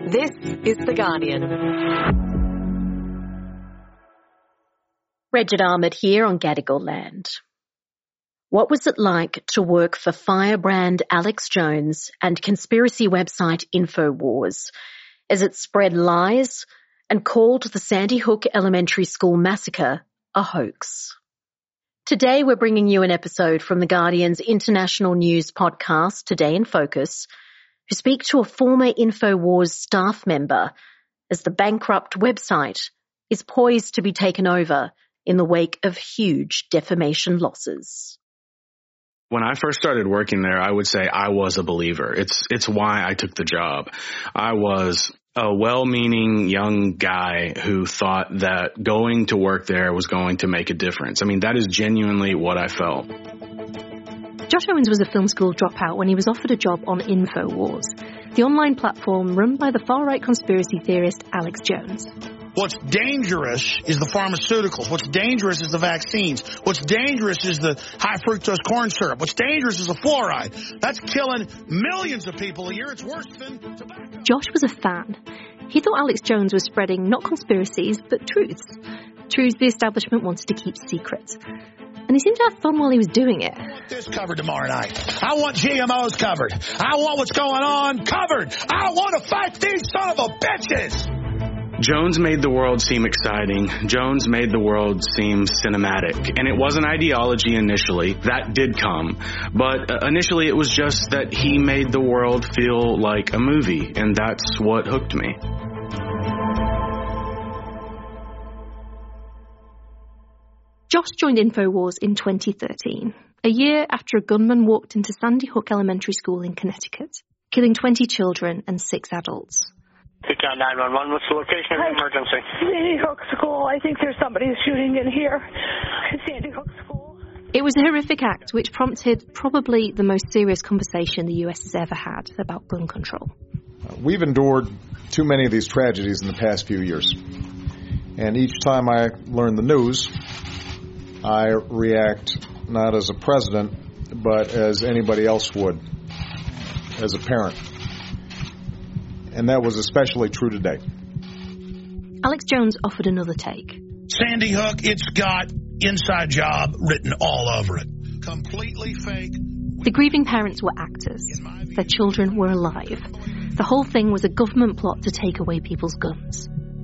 This is The Guardian. Regid Ahmed here on Gadigal land. What was it like to work for firebrand Alex Jones and conspiracy website InfoWars as it spread lies and called the Sandy Hook Elementary School massacre a hoax? Today we're bringing you an episode from The Guardian's international news podcast, Today in Focus, who speak to a former InfoWars staff member as the bankrupt website is poised to be taken over in the wake of huge defamation losses. When I first started working there, I would say I was a believer. It's why I took the job. I was a well-meaning young guy who thought that going to work there was going to make a difference. I mean, that is genuinely what I felt. Josh Owens was a film school dropout when he was offered a job on InfoWars, the online platform run by the far-right conspiracy theorist Alex Jones. What's dangerous is the pharmaceuticals. What's dangerous is the vaccines. What's dangerous is the high fructose corn syrup. What's dangerous is the fluoride. That's killing millions of people a year. It's worse than tobacco. Josh was a fan. He thought Alex Jones was spreading not conspiracies, but truths. Truths the establishment wanted to keep secret. And he seemed to have fun while he was doing it. I want this covered tomorrow night. I want GMOs covered. I want what's going on covered. I want to fight these son of a bitches. Jones made the world seem exciting. Jones made the world seem cinematic. And it wasn't ideology initially. That did come. But initially it was just that he made the world feel like a movie. And that's what hooked me. Josh joined InfoWars in 2013, a year after a gunman walked into Sandy Hook Elementary School in Connecticut, killing 20 children and 6 adults. Town 911, what's the location of the emergency? Sandy Hook School. I think there's somebody shooting in here. Sandy Hook School. It was a horrific act which prompted probably the most serious conversation the US has ever had about gun control. We've endured too many of these tragedies in the past few years. And each time I learn the news, I react not as a president, but as anybody else would, as a parent. And that was especially true today. Alex Jones offered another take. Sandy Hook, it's got inside job written all over it. Completely fake. The grieving parents were actors. Their children were alive. The whole thing was a government plot to take away people's guns.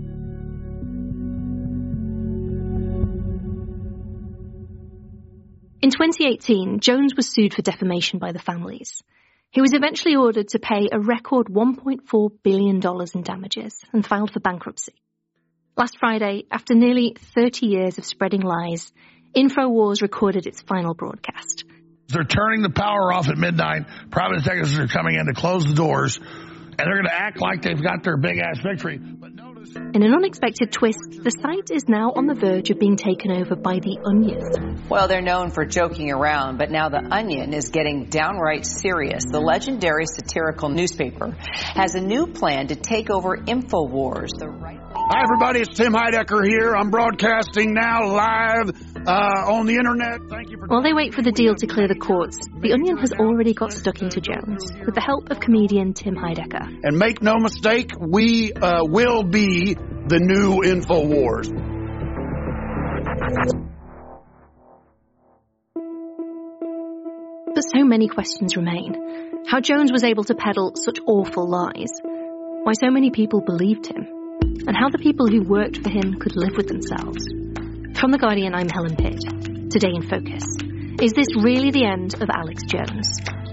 In 2018, Jones was sued for defamation by the families. He was eventually ordered to pay a record $1.4 billion in damages and filed for bankruptcy. Last Friday, after nearly 30 years of spreading lies, InfoWars recorded its final broadcast. They're turning the power off at midnight. Private executives are coming in to close the doors, and they're going to act like they've got their big-ass victory. But notice... In an unexpected twist, the site is now on the verge of being taken over by The Onion. Well, they're known for joking around, but now The Onion is getting downright serious. The legendary satirical newspaper has a new plan to take over InfoWars. Hi, everybody. It's Tim Heidecker here. I'm broadcasting now live on the internet. Thank you for... While they wait for the deal to clear the courts, The Onion has already got stuck into Jones with the help of comedian Tim Heidecker. And make no mistake, we will be the new InfoWars. But so many questions remain. How Jones was able to peddle such awful lies. Why so many people believed him. And how the people who worked for him could live with themselves. From The Guardian, I'm Helen Pitt. Today in Focus. Is this really the end of Alex Jones?